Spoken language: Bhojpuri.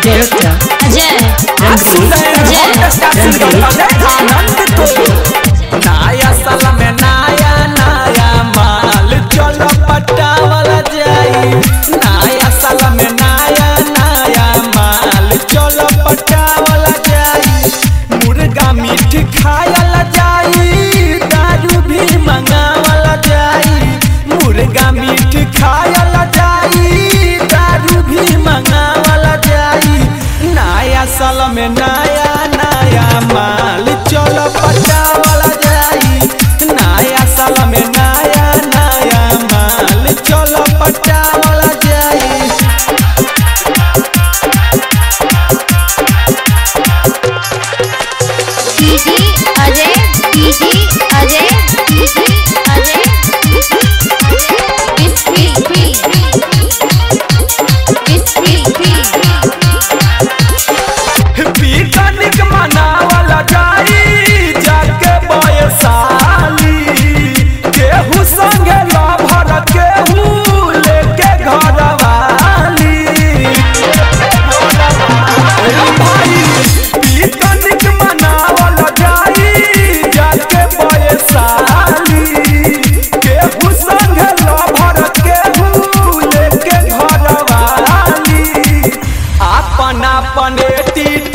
अजय नया साल में नया नया माल चलो पटावला जाई। नया साल में नया नया माल चलो पटावला जाई। मुर्गा मीठ खायला जाई, दारू भी मंगावला जाई। मुर्गा मीठ खायला जाई, दारू भी मंगावला जाई। नया साल में नया नया माल चलो पटावला जाई। नया साल में नया नया माल चलो पटावला जाई। पिकनिक मनावला जाई जाके बयसाली। केहू संगे लभर केहू लेके घरवाली। पिकनिक मनावला जाई जाके बयसाली। केहू संगे लभर केहू लेके घरवाली। अपन अपन